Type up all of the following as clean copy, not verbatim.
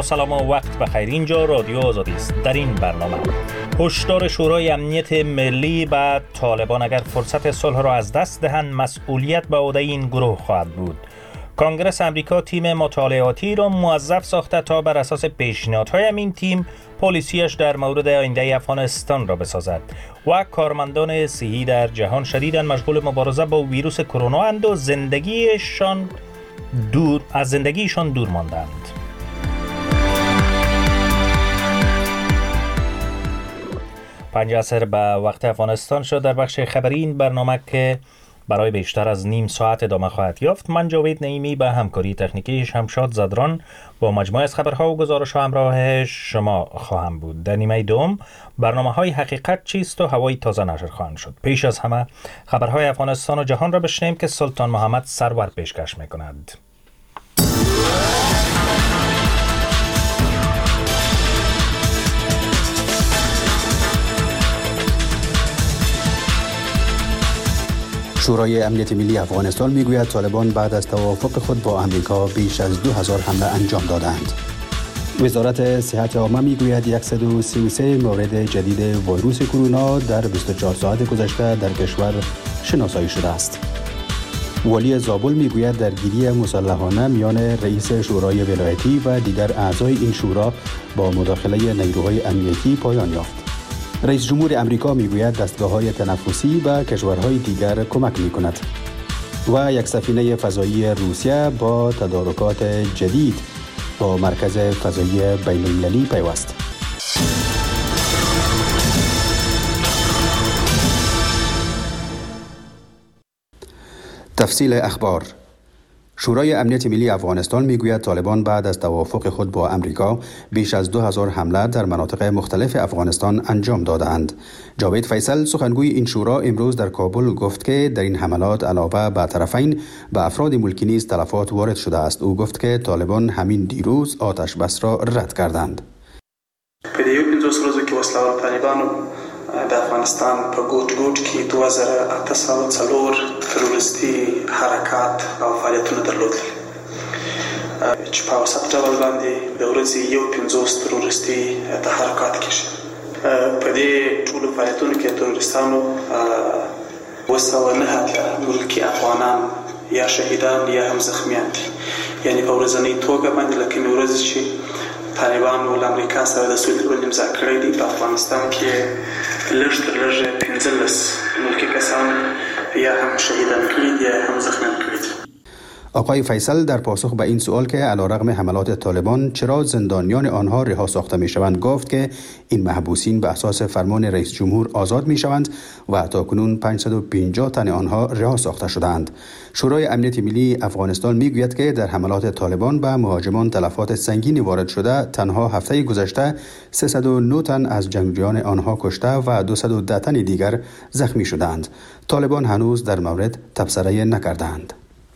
سلام و وقت بخیر. اینجا رادیو آزادی است. در این برنامه هشدار شورای امنیت ملی به طالبان اگر فرصت صلح را از دست دهند مسئولیت به عهده این گروه خواهد بود. کنگره امریکا تیم مطالعاتی را موظف ساخته تا بر اساس پیشنهادهای این تیم پالیسیش در مورد آینده افغانستان را بسازد و کارمندان صحی در جهان شدیداً مشغول مبارزه با ویروس کرونا اند و از زندگیشان دور ماندند. پنج عصر به وقت افغانستان شد. در بخش خبری این برنامه که برای بیشتر از نیم ساعت ادامه خواهد یافت، من جاوید نعیمی به همکاری تکنیکی شمشاد زدران با مجموعه از خبرها و گزارش‌ها همراه شما خواهم بود. در نیمه دوم برنامه‌های حقیقت چیست و هوای تازه نشر خواهند شد. پیش از همه خبرهای افغانستان و جهان را بشنویم که سلطان محمد سرور پیشکش می‌کند. شورای امنیت ملی افغانستان میگوید طالبان بعد از توافق خود با امریکا بیش از 2000 حمله انجام دادند. وزارت صحت عامه میگوید 133 مورد جدید ویروس کرونا در 24 ساعت گذشته در کشور شناسایی شده است. والی زابل میگوید درگیری مسلحانه میان رئیس شورای ولایتی و دیگر اعضای این شورا با مداخله نیروهای امنیتی پایان یافت. رئیس جمهور امریکا میگوید دستگاه‌های تنفسی به کشورهای دیگر کمک می‌کند و یک سفینه فضایی روسیه با تدارکات جدید با مرکز فضایی بین‌المللی پیوست. تفصیل اخبار. شورای امنیت ملی افغانستان میگوید طالبان بعد از توافق خود با امریکا بیش از 2000 حمله در مناطق مختلف افغانستان انجام دادند. جاوید فیصل سخنگوی این شورا امروز در کابل گفت که در این حملات علاوه بر طرفین به افراد ملکی نیز تلفات وارد شده است. او گفت که طالبان همین دیروز آتش بس را رد کردند. د افغانستان په ګوټ ګوټ کې 2804 تروریستي حرکات او فعالیتونه درلودل چې په اوسط ډول باندې د ورځې 50 تروریستي تحرکات کېږي. په دې ټولو فعالیتونو کې تروریستانو 209 ملکي افغانان یا شهیدان یا هم زخمیان دي. یعنی په ورځنۍ توګه باندې لکه ورځ چې طالبانو له امریکا سره د سولې تړون امضا کړی دی په افغانستان کې لږ تر لږه 15 ملکي کسان یا هم شهیدان کړي دي یا هم زخمیان کړي دي. آقای فیصل در پاسخ به این سوال که علیرغم حملات طالبان چرا زندانیان آنها رها ساخته می شوند گفت که این محبوسین به اساس فرمان رئیس جمهور آزاد می شوند و تاکنون 550 تن آنها رها ساخته شدند. شورای امنیت ملی افغانستان می گوید که در حملات طالبان به مهاجمان تلفات سنگینی وارد شده. تنها هفته گذشته 309 تن از جنگجویان آنها کشته و 210 تن دیگر زخمی شدند. طالبان هنوز در مورد تبصره نکردند.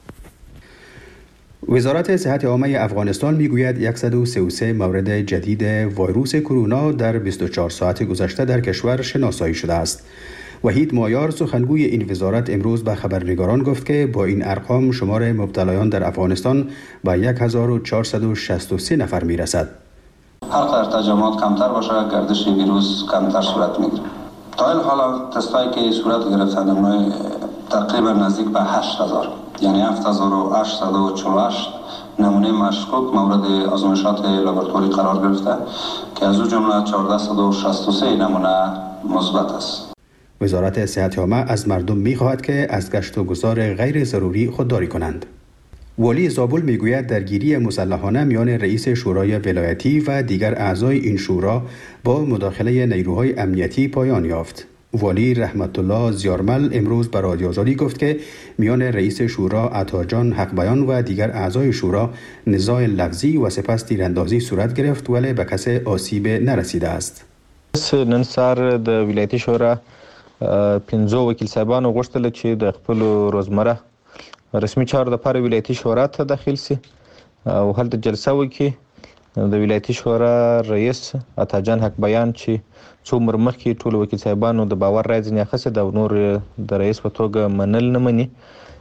وزارت صحت عامه افغانستان میگوید 133 مورد جدید ویروس کرونا در 24 ساعت گذشته در کشور شناسایی شده است. وحید مایار سخنگوی این وزارت امروز به خبرنگاران گفت که با این ارقام شمار مبتلایان در افغانستان به 1463 نفر میرسد. هر قدر تجمعات کمتر باشه گردش ویروس کمتر صورت میگیره. تا حالا تستایی که صورت گرفتن تقریبا نزدیک به 8000 یعنی 7848 نمونه مشکوک مورد آزمایشات لابراتواری قرار گرفته که از او جمله 1463 نمونه مثبت است. وزارت صحت عامه از مردم می‌خواهد که از گشت و گذار غیر ضروری خودداری کنند. والی زابل میگوید درگیری مسلحانه میان رئیس شورای ولایتی و دیگر اعضای این شورا با مداخله نیروهای امنیتی پایان یافت. والی رحمت الله زیارمل امروز به رادیو آزادی گفت که میان رئیس شورا عطاجان حقبیان و دیگر اعضای شورا نزاع لفظی و سپس تیراندازی صورت گرفت ولی به کسی آسیب نرسیده است. نن سهار د ولایتي شورا 15 وکیل صاحبانو غوښتل چې د خپل روزمره رسمي چارو لپاره ولایتي شورا ته داخل شي او هلته جلسه وکړي. د ولایتي شورا رئیس عطاجان حقبیان چې څو عمر مخکې ټول وکیل صاحبانو د باور رایې ځینې اخیستې ده او نور د رئیس په توګه منل نه مني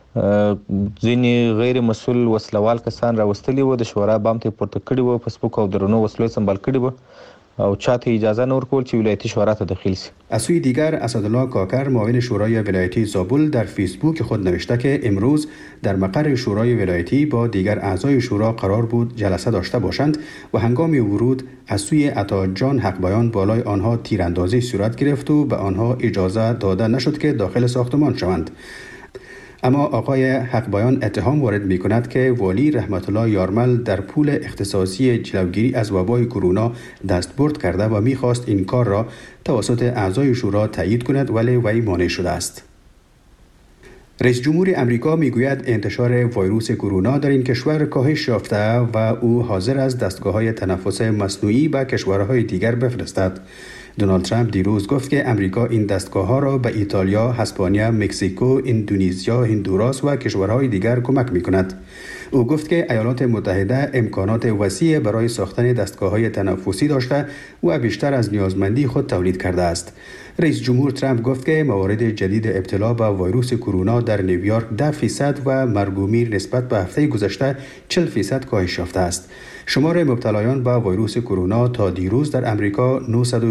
ځینې غیر مسؤل وسلوال کسان راوستلي وو، د شورا بام ته پورته کړي وو، په سپکو او درنو وسلو سمبال کړي وو او چاته اجازه نه ورکول چې ولایتي شورا ته داخل شي. از سوی دیگر اسدالله کاکر معاون شورای ولایتی زابل در فیسبوک خود نوشته که امروز در مقر شورای ولایتی با دیگر اعضای شورا قرار بود جلسه داشته باشند و هنگام ورود از سوی عطا جان حق بیان بالای آنها تیراندازی صورت گرفت و به آنها اجازه داده نشد که داخل ساختمان شوند. اما آقای حق بیان اتهام وارد می کند که والی رحمت الله یارمل در پول اختصاصی جلوگیری از وبای کرونا دستبرد کرده و می خواست این کار را توسط اعضای شورا تایید کند ولی وی مانع شده است. رئیس جمهور امریکا میگوید انتشار ویروس کرونا در این کشور کاهش یافته و او حاضر است دستگاه‌های تنفس مصنوعی به کشورهای دیگر بفرستد. دونالد ترامپ دیروز گفت که امریکا این دستگاه‌ها را به ایتالیا، اسپانیا، مکزیکو، اندونزیا، هندوراس و کشورهای دیگر کمک می‌کند. او گفت که ایالات متحده امکانات وسیع برای ساختن دستگاه‌های تنفسی داشته و بیشتر از نیازمندی خود تولید کرده است. رئیس جمهور ترامپ گفت که موارد جدید ابتلا به ویروس کرونا در نیویورک 10% و مرگ و میر نسبت به هفته گذشته 40% کاهش یافته است. شمار مبتلایان به ویروس کرونا تا دیروز در امریکا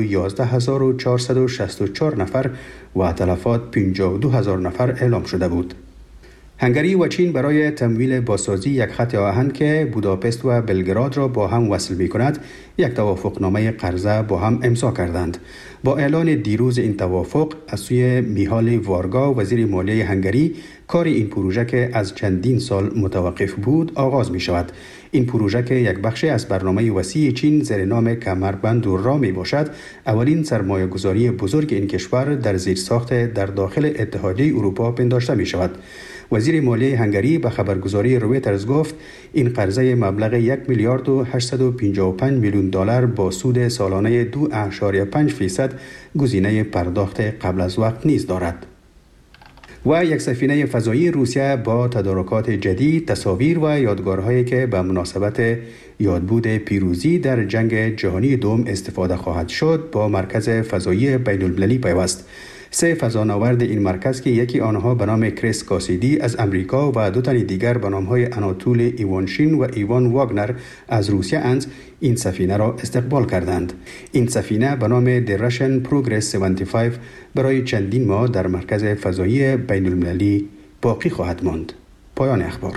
911,464 نفر و تلفات 52,000 نفر اعلام شده بود. هنگری و چین برای تمویل بازسازی یک خط آهن که بوداپست و بلگراد را با هم وصل می کند یک توافقنامه قرضه با هم امضا کردند. با اعلان دیروز این توافق از سوی میهال وارگا وزیر مالیه هنگری کار این پروژه که از چندین سال متوقف بود آغاز می شود. این پروژه که یک بخش از برنامه وسیع چین زیر نام کمربند را می باشد اولین سرمایه گذاری بزرگ این کشور در زیرساخت در داخل اتحادیه اروپا پنداشته می شود. وزیر مالیه هنگری به خبرگزاری رویترز گفت این قرضه مبلغ 1 میلیارد و 855 میلیون دلار با سود سالانه 2.5% گزینه پرداخت قبل از وقت نیز دارد. و یک سفینه فضایی روسیه با تدارکات جدید، تصاویر و یادگارهایی که به مناسبت یادبود پیروزی در جنگ جهانی دوم استفاده خواهد شد با مرکز فضایی بین المللی پیوست. 3 فضانورد این مرکز که یکی آنها به نام کریس کاسیدی از امریکا و 2 تن دیگر به نام‌های آناتول ایوانشین و ایوان واگنر از روسیه اند این سفینه را استقبال کردند. این سفینه به نام The Russian Progress 75 برای چندین ماه در مرکز فضایی بین المللی باقی خواهد ماند. پایان اخبار.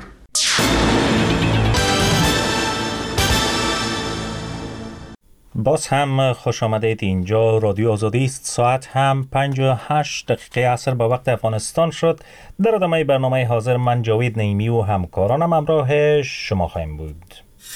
باز هم خوش آمدید. اینجا رادیو آزادی است. ساعت هم 58 دقیقه عصر به وقت افغانستان شد. در ادامه برنامه حاضر من جاوید نعیمی و همکارانم همراه شما خواهیم بود.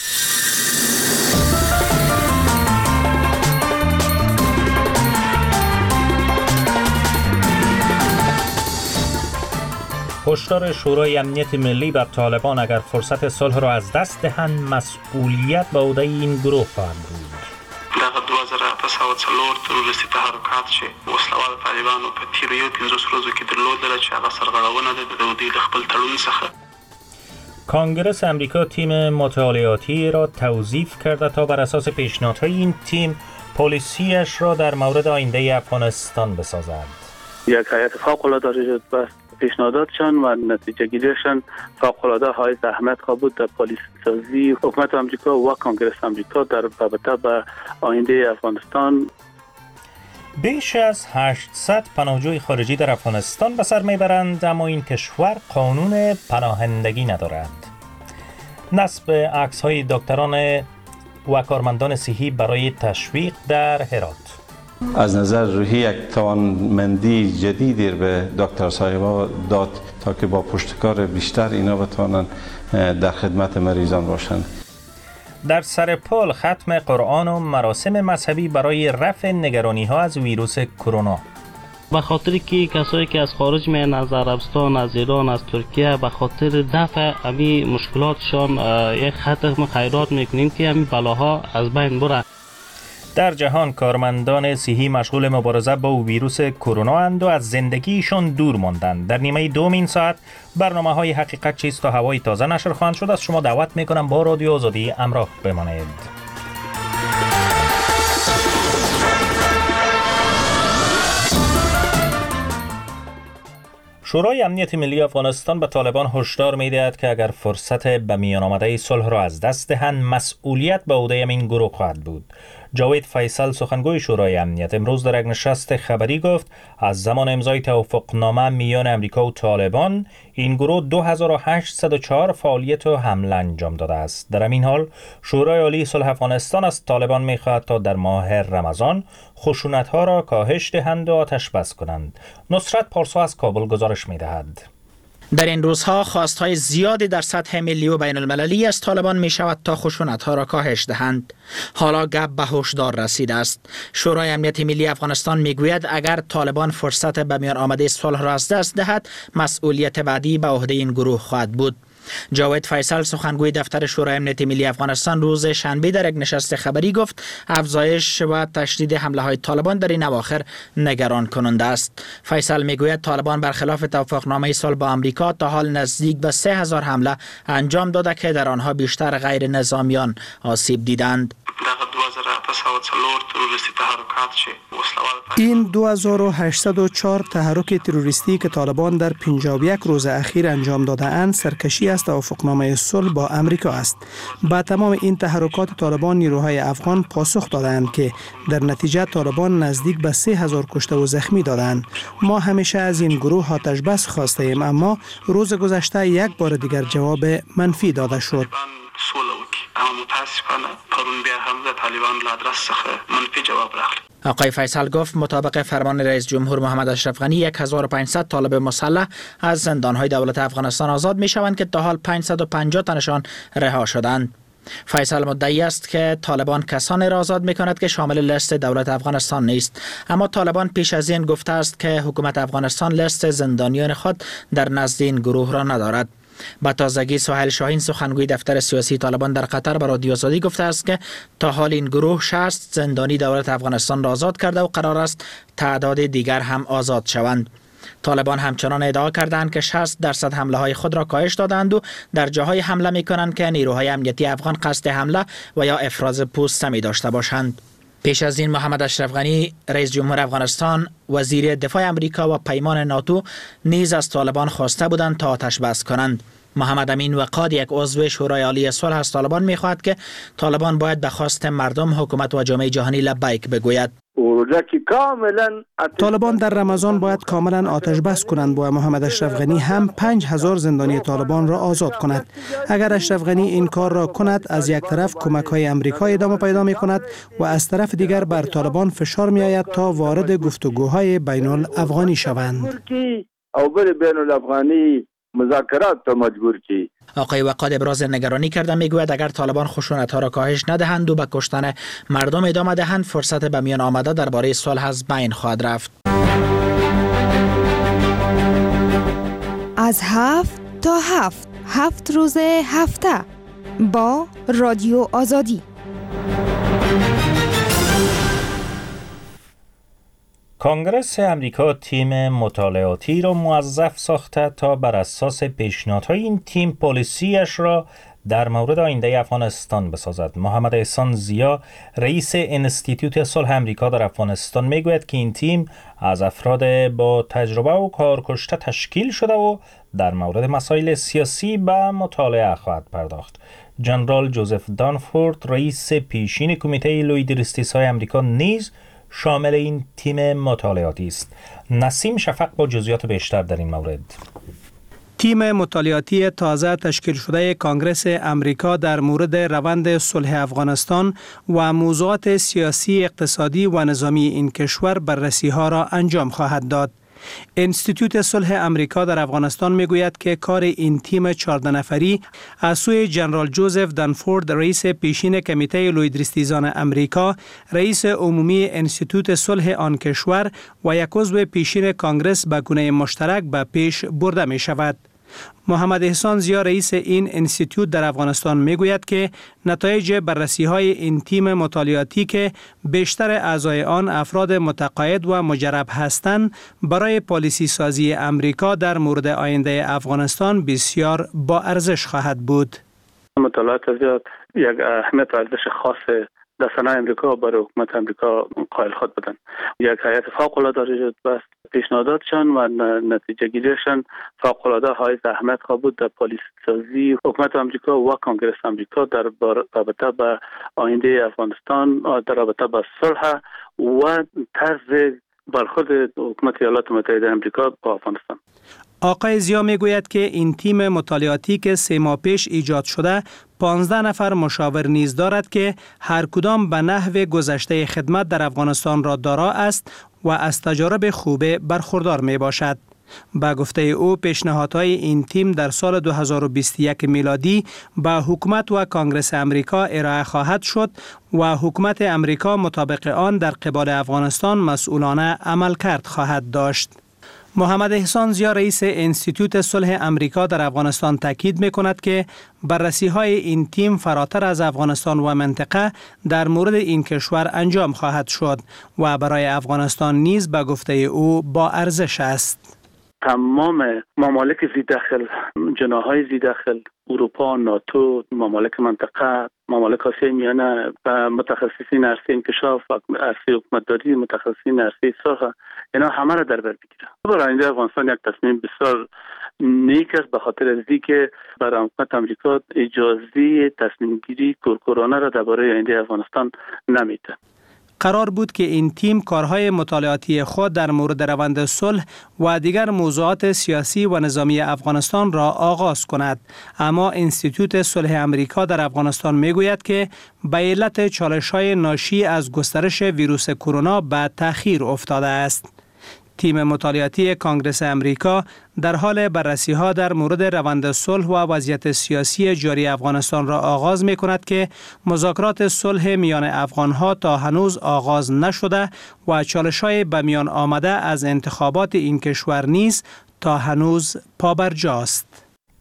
هشدار شورای امنیت ملی بر طالبان اگر فرصت صلح را از دست دهند مسئولیت به عهده این گروه خواهد بود. دغه 2004 تروریستي تحرکات چې وسلوال طالبانو په تیرو 15 ورځو کې درلودل چې هغه سرغړونه ده د دوی د خپل تړون څخه. کانگرس امریکا تیم مطالعاتی را توظیف کرده تا بر اساس پیشنهادهای این تیم پالیسیش را در مورد آینده افغانستان بسازد. یک هیئت فوق‌العاده را بست پیشنهاداتشان و نتیجه گیریشان فوق‌العاده های اهمیت بود در پالیسی سازی حکومت آمریکا و کانگرس آمریکا در رابطه با آینده افغانستان. بیش از 800 پناهجوی خارجی در افغانستان به سر میبرند، اما این کشور قانون پناهندگی ندارد. نصب عکس‌های دکتران و کارمندان صحی برای تشویق در هرات. از نظر روحی یک توانمندی جدیدی به دکتر صاحبا داد تا که با پشتکار بیشتر اینا بتوانند در خدمت مریضان باشند. در سرپل ختم قرآن و مراسم مذهبی برای رفع نگرانی‌ها از ویروس کرونا. به خاطر که کسایی که از خارج میان، از عربستان، از ایران، از ترکیه، به خاطر دفع امی مشکلاتشان یک ختم خیرات میکنیم که امی بلاها از بین بره. در جهان کارمندان صحی مشغول مبارزه با ویروس کرونا اند و از زندگیشان دور ماندند. در نیمه دوم این ساعت برنامه‌های حقیقت چیست تا هوای تازه نشر خواهند شد. از شما دعوت میکنم با رادیو آزادی همراه بمانید. شورای امنیت ملی افغانستان به طالبان هشدار می‌دهد که اگر فرصت به میان آمده صلح را از دست دهند، مسئولیت به عهده این گروه خواهد بود. جاوید فیصل سخنگوی شورای امنیت امروز در یک نشست خبری گفت از زمان امضای توافقنامه میان امریکا و طالبان این گروه 2804 فعالیت و حمله انجام داده است. در همین حال شورای عالی صلح افغانستان از طالبان می‌خواهد تا در ماه رمضان خشونت‌ها را کاهش دهند و آتش بس کنند. نصرت پارسا از کابل گزارش می‌دهد. در این روزها خواستهای زیادی در سطح ملی و بین المللی از طالبان می شود تا خشونت‌ها را کاهش دهند. حالا گپ به هشدار رسیده است. شورای امنیت ملی افغانستان می گوید اگر طالبان فرصت به میان آمده صلح را از دست دهد، مسئولیت بعدی به عهده این گروه خواهد بود. جاوید فیصل سخنگوی دفتر شورای امنیت ملی افغانستان روز شنبه در یک نشست خبری گفت افزایش و تشدید حمله های طالبان در این اواخر نگران کننده است. فیصل میگوید طالبان برخلاف توافقنامه صلح با آمریکا تا حال نزدیک به 3000 حمله انجام داده که در آنها بیشتر غیر نظامیان آسیب دیدند. این 2804 تحرک تروریستی که طالبان در 51 روز اخیر انجام داده اند سرکشی از توافقنامه صلح با امریکا است. با تمام این تحرکات طالبان نیروهای افغان پاسخ دادند که در نتیجه طالبان نزدیک به 3000 کشته و زخمی دادند. ما همیشه از این گروه آتش بس خواسته ایم، اما روز گذشته یک بار دیگر جواب منفی داده شد. آقای فیصل گفت مطابق فرمان رئیس جمهور محمد اشرف غنی 1500 طالب مسلح از زندانهای دولت افغانستان آزاد می شوند که تا حال 550 تنشان رها شدند. فیصل مدعی است که طالبان کسانی را آزاد می کند که شامل لیست دولت افغانستان نیست، اما طالبان پیش از این گفته است که حکومت افغانستان لیست زندانیان خود در نزد این گروه را ندارد. با تازگی سهیل شاهین سخنگوی دفتر سیاسی طالبان در قطر به رادیو آزادی گفته است که تا حال این گروه 60 زندانی دولت افغانستان را آزاد کرده و قرار است تعداد دیگر هم آزاد شوند. طالبان همچنان ادعا کردند که 60% حمله های خود را کاهش دادند و در جاهای حمله می کنند که نیروهای امنیتی افغان قصد حمله و یا افراز پوسته می داشته باشند. پیش از این محمد اشرف غنی رئیس جمهور افغانستان، وزیر دفاع امریکا و پیمان ناتو نیز از طالبان خواسته بودند تا آتش بس کنند. محمد امین وقاد یک عضو شورای عالی صلح از طالبان می‌خواهد که طالبان باید به خواست مردم، حکومت و جامعه جهانی لبیک بگوید. طالبان در رمضان باید کاملا آتش بس کنند. با محمد اشرف غنی هم 5000 زندانی طالبان را آزاد کند. اگر اشرف غنی این کار را کند، از یک طرف کمک‌های امریکا ادامه پیدا می‌کند و از طرف دیگر بر طالبان فشار می‌آید تا وارد گفتگوهای بین الافغانی شوند. مذاکرات تا مجبور کی. آقای وقاد ابراز نگرانی کرده، میگوید اگر طالبان خشونت‌ها را کاهش ندهند و به کشتن مردم ادامه دهند، فرصت به میان آمده درباره صلح از بین خواهد رفت. از 7 تا 7 روز هفته با رادیو آزادی. کنگره امریکا تیم مطالعاتی را موظف ساخته تا بر اساس پیشنهادهای این تیم پالیسیش را در مورد آینده افغانستان بسازد. محمد احسان ضیا، رئیس انستیتوت صلح امریکا در افغانستان، میگوید که این تیم از افراد با تجربه و کارکشته تشکیل شده و در مورد مسائل سیاسی به مطالعه خواهد پرداخت. جنرال جوزف دانفورد، رئیس پیشین کمیته لوید رستیس‌های امریکا، نیز شامل این تیم مطالعاتی است. نسیم شفق با جزئیات بیشتر در این مورد. تیم مطالعاتی تازه تشکیل شده کنگره امریکا در مورد روند صلح افغانستان و موضوعات سیاسی، اقتصادی و نظامی این کشور بررسی‌ها را انجام خواهد داد. انستیتوت صلح امریکا در افغانستان میگوید که کار این تیم 14 نفری از سوی جنرال جوزف دانفورد، رئیس پیشین کمیته لوید رستیزان امریکا، رئیس عمومی انستیتوت صلح آن کشور و یک عضو پیشین کانگرس به گونه مشترک به پیش برده می شود. محمد احسان ضیا، رئیس این انستیتوت در افغانستان، میگوید که نتایج بررسی‌های این تیم مطالعاتی که بیشتر اعضای آن افراد متقاعد و مجرب هستند، برای پالیسی سازی امریکا در مورد آینده افغانستان بسیار با ارزش خواهد بود. مطالعات زیاد یک اهمیت و ارزش خاص در سنای امریکا برای حکومت امریکا قائل خود بدن. یک هیئت فوق العاده را بس پیشنهاداتشان و نتیجه گیریشان فوق العاده های زحمت خواه بود در پالیسی سازی حکومت امریکا و کنگره امریکا در رابطه با آینده افغانستان، در رابطه با صلح و طرز برخورد حکومت ایالات متحده امریکا با افغانستان. آقای زیا میگوید که این تیم مطالعاتی که 3 ماه پیش ایجاد شده 15 نفر مشاور نیز دارد که هر کدام به نحو گذشته خدمت در افغانستان را دارا است و از تجارب خوب برخوردار می باشد. با گفته او پیشنهادهای این تیم در سال 2021 میلادی به حکومت و کنگره امریکا ارائه خواهد شد و حکومت امریکا مطابق آن در قبال افغانستان مسئولانه عملکرد خواهد داشت. محمد احسان زیا رئیس انستیتوت صلح امریکا در افغانستان تاکید می‌کند که بررسی‌های این تیم فراتر از افغانستان و منطقه در مورد این کشور انجام خواهد شد و برای افغانستان نیز به گفته او با ارزش است. تمام ممالک زیداخل، جناح‌های زیداخل، اروپا، ناتو، ممالک منطقه، ممالک آسیای میانه و متخصصین عرصه انکشاف، عرصه حکومتداری، متخصصین عرصه صلح، اینا همه را در بر بگیره. برای آینده افغانستان یک تصمیم بسیار نیک است، به خاطر از اینکه برای حکومت امریکا اجازه تصمیم گیری کورکورانه را درباره آینده افغانستان نمیده. قرار بود که این تیم کارهای مطالعاتی خود در مورد روند صلح و دیگر موضوعات سیاسی و نظامی افغانستان را آغاز کند، اما انستیتوت صلح امریکا در افغانستان میگوید که به علت چالش‌های ناشی از گسترش ویروس کرونا به تأخیر افتاده است. تیم مطالعاتی کنگره امریکا در حال بررسی‌ها در مورد روند صلح و وضعیت سیاسی جاری افغانستان را آغاز می‌کند که مذاکرات صلح میان افغان‌ها تا هنوز آغاز نشده و چالش‌های به میان آمده از انتخابات این کشور نیز تا هنوز پابرجاست.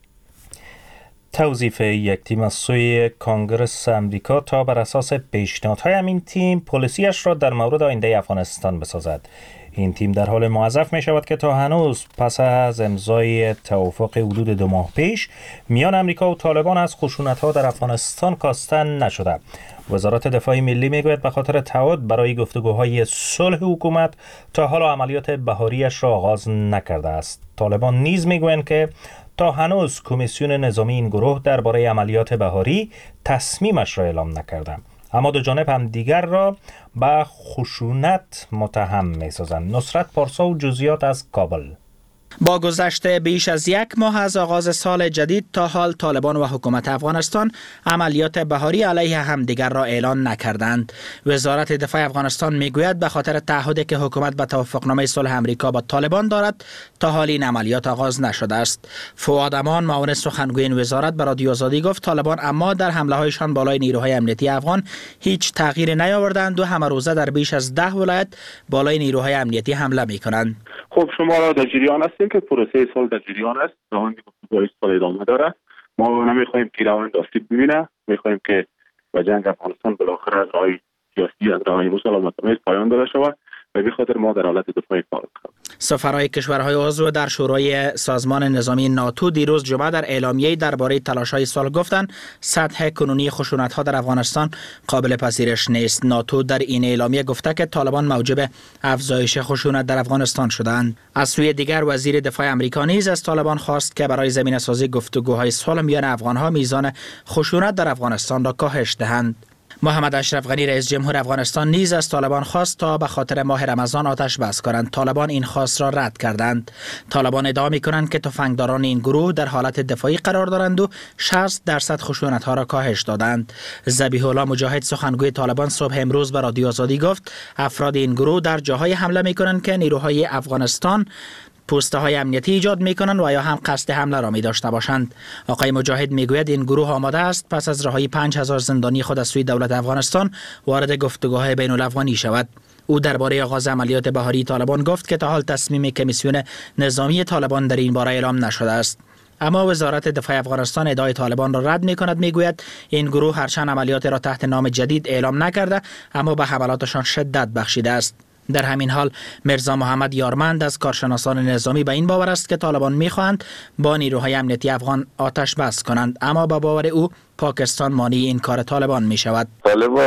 توظیف یک تیم از سوی کنگره امریکا تا بر اساس پیشنهادهای همین تیم پالیسیش را در مورد آینده افغانستان بسازد. این تیم در حال موظف می شود که تا هنوز پس از امضای توافق حدود 2 ماه پیش میان امریکا و طالبان از خشونت‌ها در افغانستان کاسته نشده. وزارت دفاع ملی میگوید به خاطر تعهد برای گفتگوهای صلح حکومت تا حالا عملیات بهاریش را آغاز نکرده است. طالبان نیز میگویند که تا هنوز کمیسیون نظامی این گروه درباره عملیات بهاری تصمیمش را اعلام نکرده. اما دو جانب هم دیگر را به خشونت متهم می‌سازند. نصرت پارسا و جزئیات از کابل. با گذشت بیش از 1 ماه از آغاز سال جدید تا حال طالبان و حکومت افغانستان عملیات بهاری علیه همدیگر را اعلان نکردند. وزارت دفاع افغانستان میگوید به خاطر تعهدی که حکومت به توافقنامه صلح امریکا با طالبان دارد تا حال این عملیات آغاز نشده است. فؤاد امان معاون سخنگوی این وزارت به رادیو آزادی گفت طالبان اما در حمله هایشان بالای نیروهای امنیتی افغان هیچ تغییری نیاوردند و همه روزه در بیش از 10 ولایت بالای نیروهای امنیتی حمله میکنند. خب شما را در جریان هستیم که پروسه صلح در جریان است، روند گفتگوهای صلح ادامه داره. ما نمیخوایم که روند آسیب ببینه، میخوایم که و جنگ افغانستان بالاخره از راه سیاسی از راه مسالمت‌آمیز پایان داده شود و به خاطر ما در حالت دفاعی فعال هستیم. سفرهای کشورهای عضو در شورای سازمان نظامی ناتو دیروز جمعه در اعلامیه درباره تلاش‌های صلح گفتند سطح کنونی خشونت‌ها در افغانستان قابل پذیرش نیست. ناتو در این اعلامیه گفته که طالبان موجب افزایش خشونت در افغانستان شدند. از سوی دیگر وزیر دفاع آمریکا نیز از طالبان خواست که برای زمینه‌سازی گفتگوهای صلح میان افغان‌ها میزان خشونت در افغانستان را کاهش دهند. محمد اشرف غنی رئیس جمهور افغانستان نیز از طالبان خواست تا به خاطر ماه رمضان آتش بس کنند. طالبان این خواست را رد کردند. طالبان ادعا می‌کنند که تفنگداران این گروه در حالت دفاعی قرار دارند و 60% خشونت‌ها را کاهش دادند. ذبیح الله مجاهد سخنگوی طالبان صبح امروز به رادیو آزادی گفت افراد این گروه در جاهای حمله می‌کنند که نیروهای افغانستان پوسته های امنیتی ایجاد میکنند و یا هم قصد حمله را می داشته باشند. آقای مجاهد میگوید این گروه آماده است پس از رهایی 5000 زندانی خود از سوی دولت افغانستان وارد گفتگوهای بین الافغانی شود. او درباره آغاز عملیات بهاری طالبان گفت که تا حال تصمیم کمیسیون نظامی طالبان در این باره اعلام نشده است. اما وزارت دفاع افغانستان ادعای طالبان را رد می‌کند. میگوید این گروه هرچند عملیات را تحت نام جدید اعلام نکرده اما به حملاتشان شدت بخشیده است. در همین حال مرزا محمد یارمند از کارشناسان نظامی به این باور است که طالبان می‌خواهند با نیروهای امنیتی افغان آتش بس کنند، اما با باور او پاکستان مانع این کار طالبان می‌شود. طالبان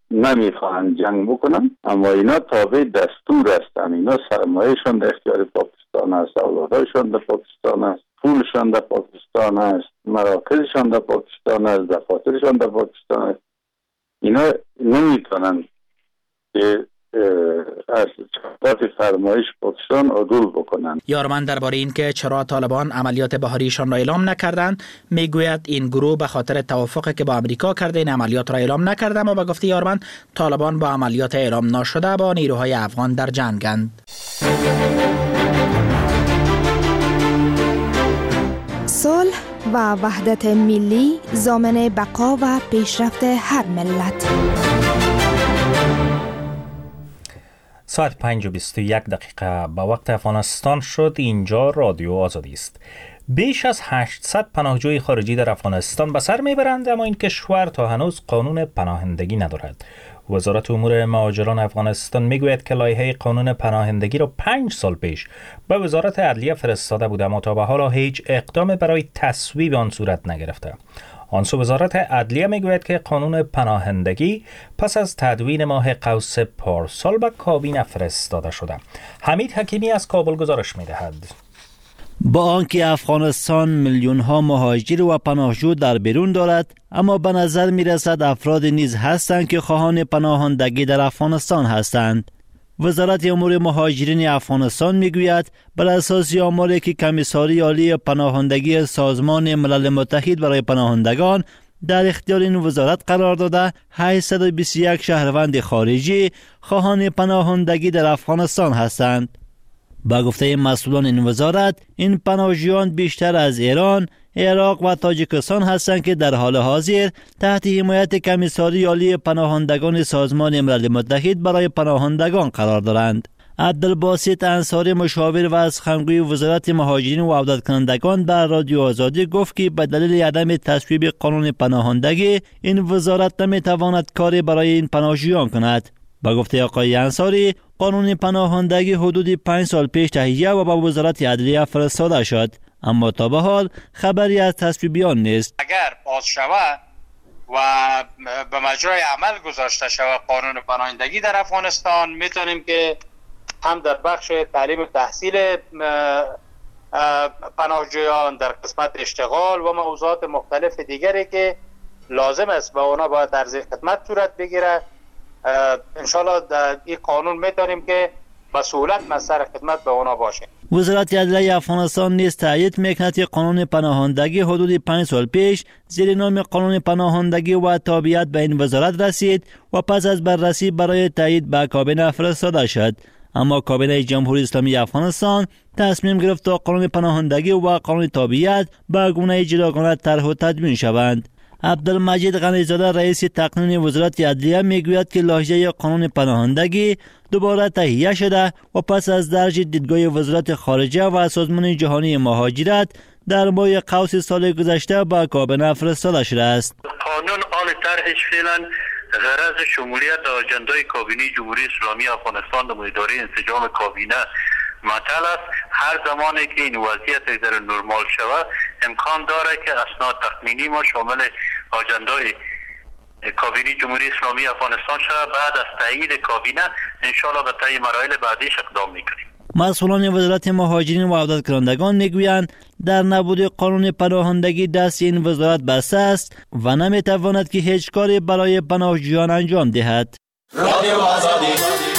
نمیخواهند جنگ بکنن، اما اینا تابع دستور هستند. اینا سرمایهشان در اختیار پاکستان است، اولادشان در پاکستان است، پولشان در پاکستان است، مراکزشان در پاکستان است، دفاترشان در پاکستان است. اینا نمیتونن که از فرمایش پاکستان عدول بکنند. یارمن درباره این که چرا طالبان عملیات بهاریشان را اعلام نکردند میگوید این گروه به خاطر توافقی که با امریکا کرده این عملیات را اعلام نکرده، اما به گفته یارمن طالبان با عملیات اعلام نشده با نیروهای افغان در جنگند. صلح و وحدت ملی ضامن بقا و پیشرفت هر ملت. ساعت 5:21 به وقت افغانستان شد. اینجا رادیو آزادی است. بیش از 800 پناهجوی خارجی در افغانستان به سر میبرند، اما این کشور تا هنوز قانون پناهندگی ندارد. وزارت امور مهاجران افغانستان میگوید که لایحه قانون پناهندگی را 5 سال پیش به وزارت عدلیه فرستاده بود، اما تا به حال هیچ اقدام برای تصویب آن صورت نگرفته. آنسو وزارت عدلیه میگوید که قانون پناهندگی پس از تدوین ماه قوس پارسال به کابینه فرستاده شده. حمید حکیمی از کابل گزارش میدهد. با آنکه افغانستان میلیون ها مهاجر و پناهجو در بیرون دارد، اما به نظر می رسد افراد نیز هستند که خواهان پناهندگی در افغانستان هستند. وزارت امور مهاجرین افغانستان میگوید بر اساس آماری که کمیساری عالی پناهندگی سازمان ملل متحد برای پناهندگان در اختیار این وزارت قرار داده، 821 شهروند خارجی خواهان پناهندگی در افغانستان هستند. با گفته مسئولان این وزارت، این پناهجویان بیشتر از ایران، عراق و تاجیکستان هستند که در حال حاضر تحت حمایت کمیساری عالی پناهندگان سازمان ملل متحد برای پناهندگان قرار دارند. عبدالباسط انصاری مشاور و از سخنگوی وزارت مهاجرین و عودت کنندگان در رادیو آزادی گفت که به دلیل عدم تصویب قانون پناهندگی این وزارت نمیتواند کاری برای این پناهجویان کند. با گفته آقای انصاری، قانون پناهندگی حدود 5 سال پیش تهیه و به وزارت عدلیه فرستاده شد، اما تا به حال خبری از تصویب آن نیست. اگر باز شود و به مجرای عمل گذاشته شود قانون پناهندگی در افغانستان، میتونیم که هم در بخش تعلیم و تحصیل پناهجویان، در قسمت اشتغال و موضوعات مختلف دیگری که لازم است به اونا باید در خدمت صورت بگیره، انشالله در این قانون میتونیم که به سهولت مصدر خدمت به اونا باشه. وزارت عدلیه افغانستان نیز تایید میکند که قانون پناهندگی حدود 5 سال پیش زیر نام قانون پناهندگی و تابعیت به این وزارت رسید و پس از بررسی برای تایید به کابینه فرستاده شد، اما کابینه جمهوری اسلامی افغانستان تصمیم گرفت تا قانون پناهندگی و قانون تابعیت به گونه جداگانه طرح و تدوین شوند. عبدالمجید غنی‌زاده رئیس تقنین وزارت عدلیه میگوید که لایحه قانون پناهندگی دوباره تهیه شده و پس از درج دیدگاه وزارت خارجه و سازمان جهانی مهاجرت در ماه قوس سال گذشته به کابینه فرستاده شده است. قانون آل طرحش فعلا غرض شمولیت آجندای کابینه جمهوری اسلامی افغانستان در اداره انسجام کابینه مطلع است. هر زمانی که این وضعیت در نرمال شود امکان داره که اسناد تخمینی ما شامل آجندای کابینه جمهوری اسلامی افغانستان شود. بعد از تایید کابینه انشالله به طی مراحل بعدیش اقدام میکنیم. مسئولان وزارت مهاجرین و عودت کنندگان میگویند در نبود قانون پناهندگی دست این وزارت بسته است و نمیتواند که هیچ کاری برای پناهجویان انجام دهد. رادیو آزادی.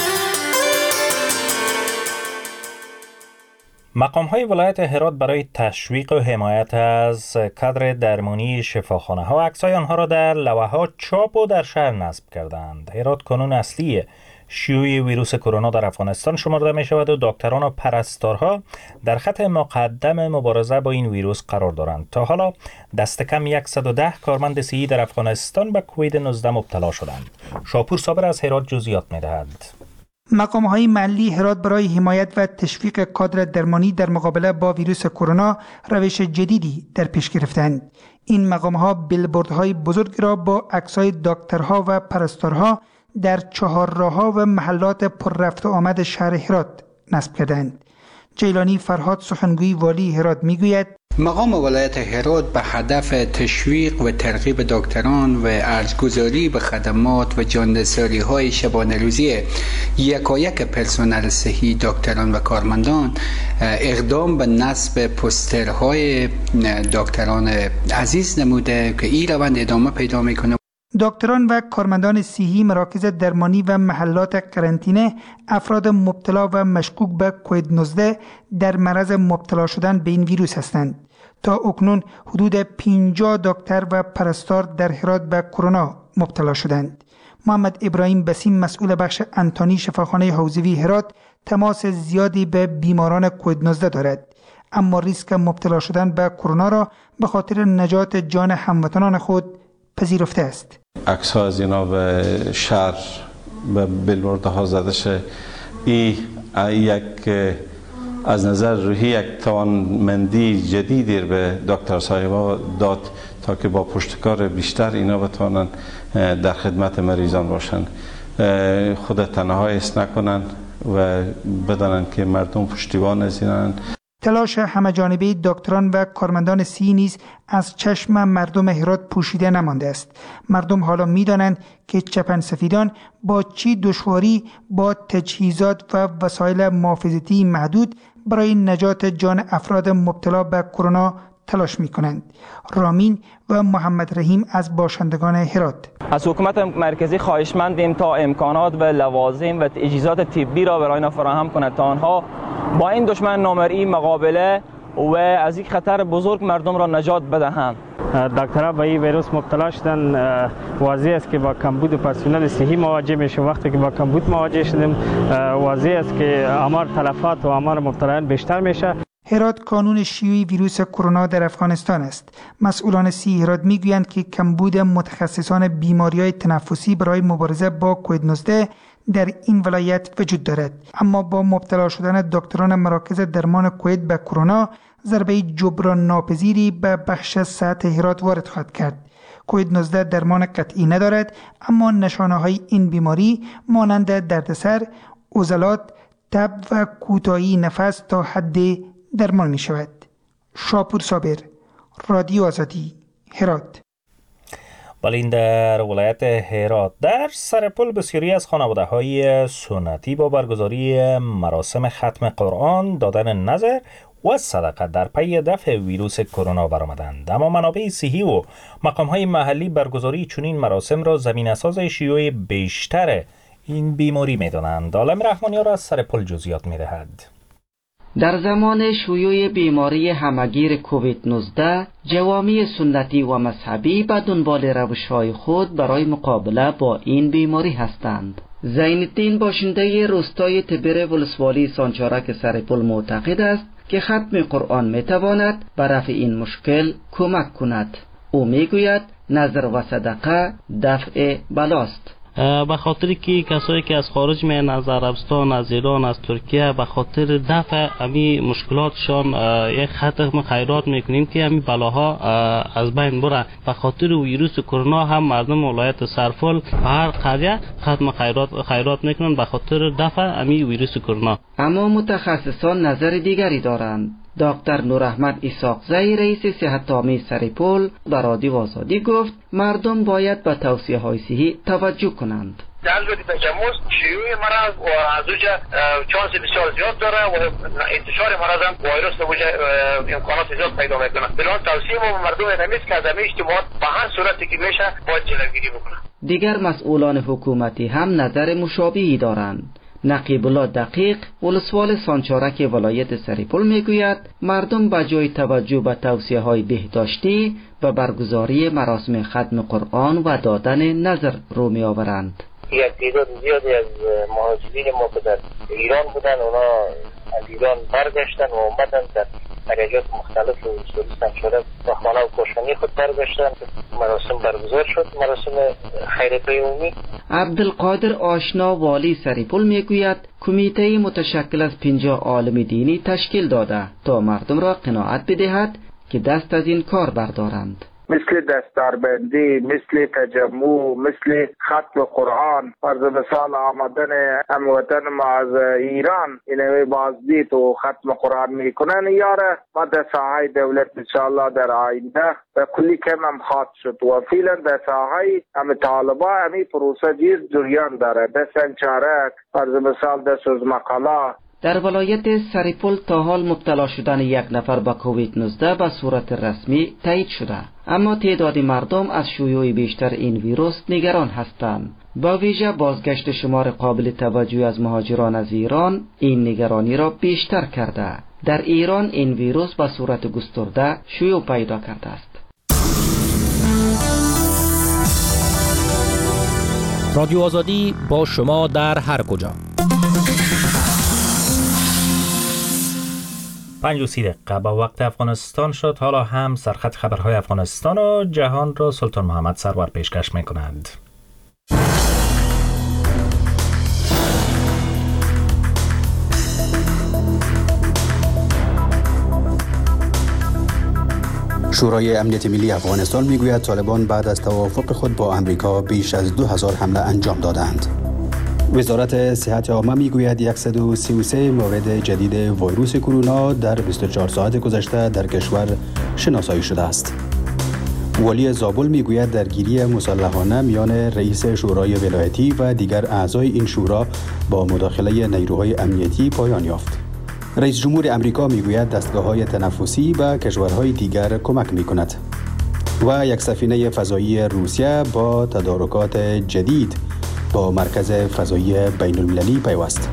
مقام‌های ولایت هرات برای تشویق و حمایت از کادر درمانی شفاخانه‌ها عکس‌های آنها را در لوحه‌ها چاپ و در شهر نصب کردند. هرات کنون اصلی شیوع ویروس کرونا در افغانستان شمرده می‌شود و دکتران و پرستارها در خط مقدم مبارزه با این ویروس قرار دارند. تا حالا دست کم 110 کارمند صحی در افغانستان به کووید 19 مبتلا شدند. شاپور صابر از هرات جزئیات می‌دهد. مقام‌های محلی هرات برای حمایت و تشویق کادر درمانی در مقابله با ویروس کرونا روش جدیدی در پیش گرفتند. این مقام‌ها بیلبوردهای بزرگ را با عکس‌های دکترها و پرستارها در چهارراه‌ها و محلات پر رفت و آمد شهر هرات نصب کردند. جیلانی فرهاد سخنگوی والی هرات میگوید مقام ولایت هرات به هدف تشویق و ترغیب دکتران و ارزگذاری به خدمات و جان‌نثاری های شبانه روزی یکایک پرسنل صحی، دکتران و کارمندان اقدام به نصب پوسترهای دکتران عزیز نموده که این روند ادامه پیدا میکنه. دکتران و کارمندان صحی مراکز درمانی و محلات قرنطینه افراد مبتلا و مشکوک به کووید 19 در معرض مبتلا شدن به این ویروس هستند. تا اکنون حدود 50 دکتر و پرستار در هرات به کرونا مبتلا شدند. محمد ابراهیم بسیم مسئول بخش انتانی شفاخانه حوزوی هرات تماس زیادی به بیماران کووید 19 دارد، اما ریسک مبتلا شدن به کرونا را به خاطر نجات جان هموطنان خود پذیرفته است. عکس ها از اینا به شهر به بیلبوردها زده شه. این یک از نظر روحی یک توانمندی جدیدی به دکتر صاحبا داد تا که با پشتکار بیشتر اینا بتوانن در خدمت مریضان باشن، خود تنها ایست نکنن و بدانن که مردم پشتیبان از اینن. تلاش همه‌جانبه دکتران و کارمندان صحی نیز از چشم مردم هرات پوشیده نمانده است. مردم حالا می‌دانند که چپنسفیدان با چی دشواری با تجهیزات و وسایل محافظتی محدود برای نجات جان افراد مبتلا به کرونا تلاش می‌کنند. رامین و محمد رحیم از باشندگان هرات از حکومت مرکزی خواهشمندیم تا امکانات و لوازم و تجهیزات طبی را برای آنها فراهم کند تا آنها با این دشمن نامرئی مقابله و از یک خطر بزرگ مردم را نجات بدهند. دکترها به این ویروس مبتلا شدن، واضح است که با کمبود پرسنل صحی مواجه میشه. وقتی که با کمبود مواجه شدیم واضح است که آمار تلفات و آمار مبتلایان بیشتر میشه. هرات کانون شیوع ویروس کرونا در افغانستان است. مسئولان صحی هرات میگویند که کمبود متخصصان بیماری‌های تنفسی برای مبارزه با کووید 19 در این ولایت وجود دارد، اما با مبتلا شدن دکتران مراکز درمان کووید به کرونا ضربه جبران ناپذیری به بخش صحت هرات وارد خواهد کرد. کووید 19 درمان قطعی ندارد، اما نشانه‌های این بیماری مانند دردسر، عضلات، تب و کوتاهی نفس تا حد درمان می شود. شاپور صابر، رادیو آزادی، هرات. این در ولایت هرات در سرپل بسیاری از خانواده‌های سنتی با برگزاری مراسم ختم قرآن، دادن نذر و صدقه در پی دفع ویروس کرونا برآمدند. اما منابع صحی و مقام‌های محلی برگزاری چنین مراسم را زمینه‌ساز شیوع بیشتر این بیماری می‌دانند. عالم رحمانی را از سرپل جزئیات می‌دهد. در زمان شیوع بیماری همگیر کووید 19 جوامع سنتی و مذهبی به دنبال روش‌های خود برای مقابله با این بیماری هستند. زین‌الدین باشنده روستای تبر ولسوالی سانچارک سرپل معتقد است که ختم قرآن میتواند به رفع این مشکل کمک کند. او میگوید نذر و صدقه دفع بلاست. به خاطر که کسایی که از خارج میان، از عربستان، از ایران، از ترکیه، به خاطر دفع امی مشکلاتشان یک ختم خیرات میکنیم که امی بلاها از بین بره. به خاطر ویروس کرونا هم مردم ولایت سرپل هر قریه ختم خیرات میکنن به خاطر دفع امی ویروس کرونا. اما متخصصان نظر دیگری دارند. دکتر نوراحمد اسحاقزی رئیس صحت عامه سرپل به رادیو آزادی گفت مردم باید به توصیه های صحی توجه کنند. جلب تجمع شیوع مرض و از اوجه چانس بسیار زیاد داره و انتشار مرض هم ویروس اوجه امکانات زیاد پیدا میکنه. بنابراین توصیه ما به مردم اینه که از همه اجتماعات به هر صورتی که میشه باید جلوگیری بکنه. دیگر مسئولان حکومتی هم نظر مشابهی دارند. نقیب الله دقیق ولسوال سانچارک ولایت سرپل میگوید مردم به جای توجه به توصیه های بهداشتی و برگزاری مراسم ختم قرآن و دادن نذر رو می آورند. یک تعداد زیادی از مهاجرین ما که در ایران بودن، اونا از ایران برگشتن و اومدن در مراکز مختلف ولسوالی سانچارک و خانه و کاشانی خود برگشتن. مراسم برگزار شد، مراسم خیرات عمومی. عبدالقادر آشنا والی سرپل میگوید کمیته متشکل از 50 عالم دینی تشکیل داده تا مردم را قناعت بدهد که دست از این کار بردارند. مثل دستاربندی، مثل تجمع، مثل ختم قرآن، فرض مثال آمدن هموطن ما از ایران اینوی بازدید و ختم قرآن میکنن یاره ما در ساحه دولت انشاءالله در آینده و کلی کم هم خواهد شد و فعلا در ساحه هم طالبا همی پروسه جیز جریان داره در سنچارک، فرض مثال در سوزمقالا. در ولایت سریپول تا حال مبتلا شدن یک نفر به کووید 19 به صورت رسمی تایید شده، اما تعداد مردم از شیوع بیشتر این ویروس نگران هستند. با ویژه بازگشت شمار قابل توجهی از مهاجران از ایران این نگرانی را بیشتر کرده. در ایران این ویروس به صورت گسترده شیوع پیدا کرده است. رادیو آزادی با شما در هر کجا. 5:30 با وقت افغانستان شد. حالا هم سرخط خبرهای افغانستان و جهان را سلطان محمد سرور پیشکش می کنند. شورای امنیت ملی افغانستان میگوید طالبان بعد از توافق خود با امریکا بیش از 2000 حمله انجام دادند. وزارت صحت عامه میگوید 133 مورد جدید ویروس کرونا در 24 ساعت گذشته در کشور شناسایی شده است. والی زابل میگوید درگیری مسلحانه میان رئیس شورای ولایتی و دیگر اعضای این شورا با مداخله نیروهای امنیتی پایان یافت. رئیس جمهور امریکا میگوید دستگاه‌های تنفسی به کشورهای دیگر کمک میکند و یک سفینه فضایی روسیه با تدارکات جدید با مرکز فضایی بین المللی پیوست.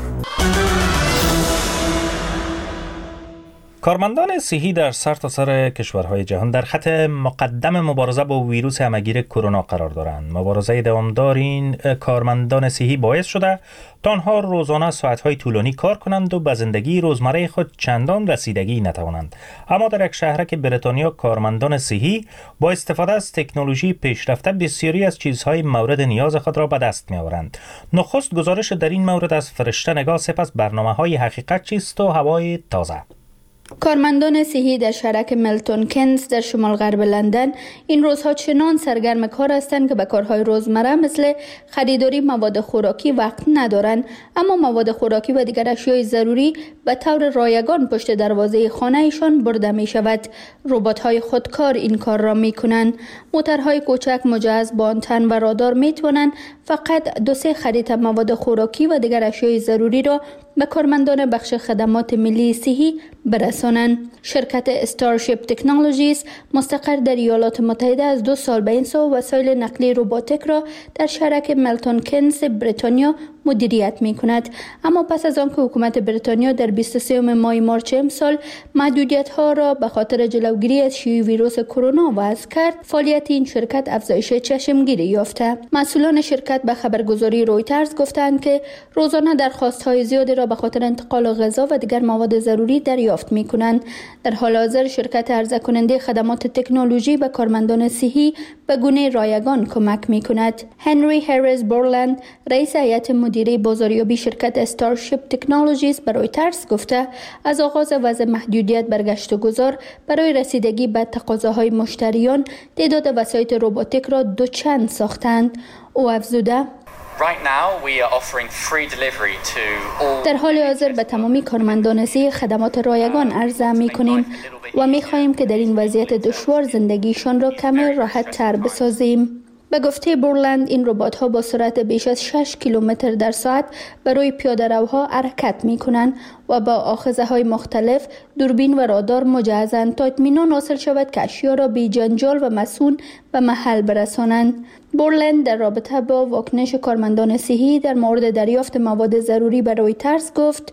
کارمندان صحی در سرتاسر کشورهای جهان در خط مقدم مبارزه با ویروس همهگیر کرونا قرار دارند. مبارزه دوامدار این کارمندان صحی باعث شده تا آنها روزانه ساعت‌های طولانی کار کنند و به زندگی روزمره خود چندان رسیدگی نتوانند. اما در یک شهرک بریتانیا کارمندان صحی با استفاده از تکنولوژی پیشرفته بسیاری از چیزهای مورد نیاز خود را به دست می‌آورند. نخست گزارش در این مورد از فرشته نگاه، سپس برنامه‌های حقیقت چیست و هوای تازه. کارمندان صحی در شهرک ملتون کنز در شمال غرب لندن این روزها چنان سرگرم کار هستند که به کارهای روزمره مثل خریداری مواد خوراکی وقت ندارند، اما مواد خوراکی و دیگر اشیای ضروری به طور رایگان پشت دروازه خانه‌شان برده می شود. ربات‌های خودکار این کار را می کنند. موترهای کوچک مجهز با آنتن و رادار می توانند فقط 2-3 خرید مواد خوراکی و دیگر اشیای ضروری را به کارمندان بخش خدمات ملی صحی برسانند. شرکت استارشیپ تکنولوژیز مستقر در ایالات متحده از 2 سال به این سو وسایل نقلیه روباتیک را در شهرک ملتون کنز بریتانیا مدیریت می کند. اما پس از آنکه حکومت بریتانیا در 23 ماه مارچ امسال محدودیت ها را به خاطر جلوگیری از شیوع ویروس کرونا وضع کرد، فعالیت این شرکت افزایش چشمگیری یافته. مسئولان شرکت به خبرگزاری رویترز گفتند که روزانه درخواست‌های زیادی را به خاطر انتقال غذا و دیگر مواد ضروری دریافت می کنند. در حال حاضر شرکت عرضه کننده خدمات تکنولوژی به کارمندان صحی به گونه رایگان کمک می کند. هنری هریس بورلند، رئیس هیئت مدیره بازاریابی شرکت استارشیپ تکنولوژیز به رویترز گفته از آغاز وضع محدودیت برگشت گذار برای رسیدگی به تقاضاهای مشتریان تعداد وسایط روباتیک را دوچند ساختند. او افزوده در حال حاضر به تمامی کارمندان صحی خدمات رایگان عرضه می کنیم و می خواهیم که در این وضعیت دشوار زندگیشان را کمی راحت تر بسازیم. به گفته بورلند این ربات ها با سرعت بیش از 6 کیلومتر در ساعت برای پیاده روها حرکت می کنند و با آخذه های مختلف دوربین و رادار مجهزند تا اطمینان حاصل شود که اشیا را بی جنجال و مسئول به محل برسانند. بورلند در رابطه با واکنش کارمندان صحی در مورد دریافت مواد ضروری به رویترز گفت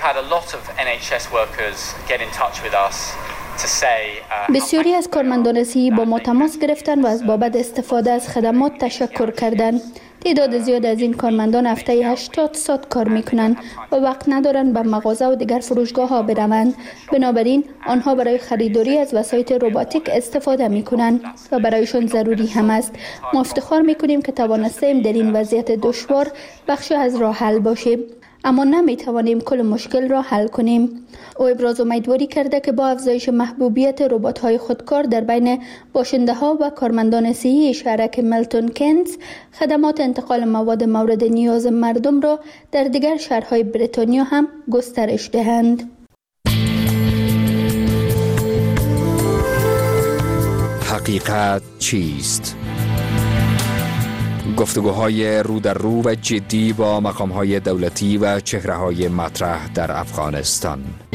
بسیاری از کارمندان صحی با ما تماس گرفتند و از بابت استفاده از خدمات تشکر کردند. تعداد زیاد از این کارمندان هفته 80 ساعت کار میکنند و وقت ندارند به مغازه و دیگر فروشگاه ها بروند. بنابراین آنها برای خریداری از وسایط روباتیک استفاده میکنند و برایشان ضروری هم است. ما افتخار میکنیم که توانستیم در این وضعیت دشوار بخشی از راه حل باشیم. اما نمی توانیم کل مشکل را حل کنیم. او ابراز امیدواری کرده که با افزایش محبوبیت ربات‌های خودکار در بین باشنده‌ها و کارمندان صحی شهرک ملتون کینز، خدمات انتقال مواد مورد نیاز مردم را در دیگر شهرهای بریتانیا هم گسترش دهند. حقیقت چیست؟ گفتگوهای رو در رو و جدی با مقام‌های دولتی و چهره‌های مطرح در افغانستان.